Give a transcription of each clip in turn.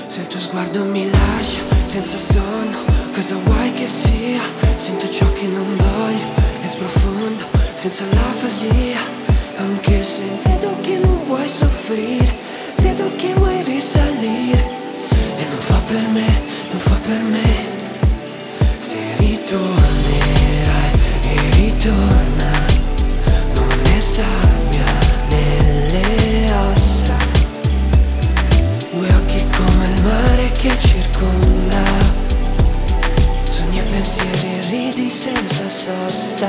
Se il tuo sguardo mi lascia senza sonno, cosa vuoi che sia? Sento ciò che non voglio e sprofondo senza l'afasia. Anche se vedo che non vuoi soffrire, vedo che vuoi risalire. E non fa per me, non fa per me. Se ritornerai e ritorna, non è sabbia nelle ossa. Due occhi come il mare che circonda, sogni e pensieri e ridi senza sosta.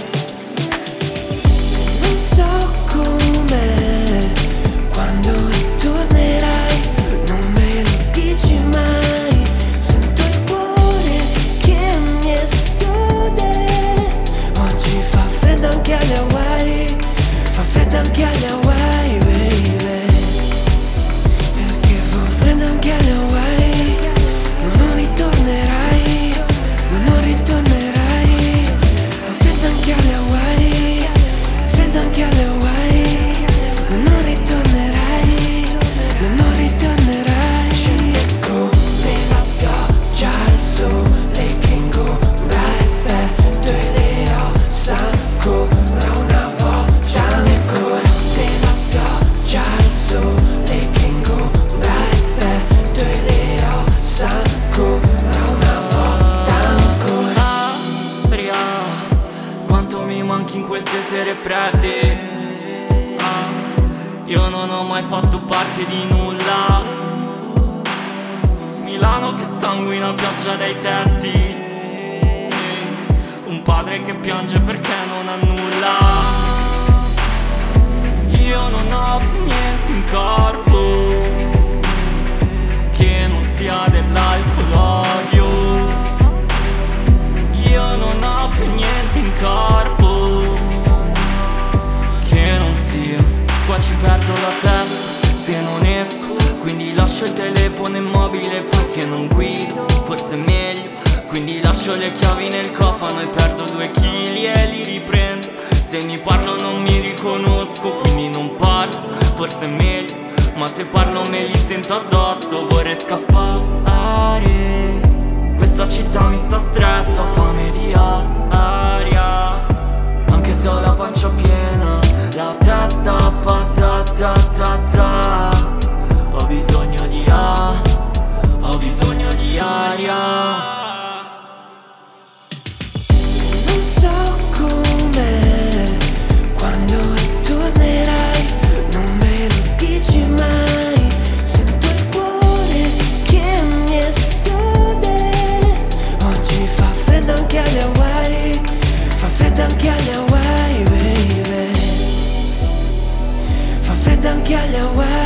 Se non so com'è quando ritornerai, non me lo dici mai. Sento il cuore che mi esplode. Oggi fa freddo anche alle Hawaii, fa freddo anche alle Hawaii, baby. Perché fa freddo anche alle Hawaii. Ma non ritornerai, ma non ritornerai. Fa freddo anche alle Hawaii, freddo anche alle Hawaii. Ma non ritornerai, ma non ritornerai. Scende come la pioggia al sole che ingombra il petto e le ossa ancora una volta. Ancora della pioggia al sole che ingombra il petto e le ossa ancora una volta. Ancora. Aria, quanto mi manchi in queste sere fredde. Io non ho mai fatto parte di nulla. Milano che sanguina, pioggia dai tetti. Un padre che piange perché non ha nulla. Io non ho più niente in corpo che non sia dell'alcolodio. Io non ho più niente in corpo che non sia. Qua ci perdo la testa se non esco, quindi lascio il telefono immobile finché non guido. Forse è meglio, quindi lascio le chiavi nel cofano e perdo 2 chili e li riprendo. Se mi parlo non mi riconosco, quindi non parlo. Forse è meglio, ma se parlo me li sento addosso. Vorrei scappare, questa città mi sta stretta, ho fame di aria. Anche se ho la pancia piena, la testa fa ta ta ta ta. Ho bisogno di ho bisogno di aria. Se non so com'è quando ritornerai, non me lo dici mai. Sento il cuore che mi esplode. Oggi fa freddo anche alle Hawaii, fa freddo anche alle Hawaii, baby. Fa freddo anche alle Hawaii.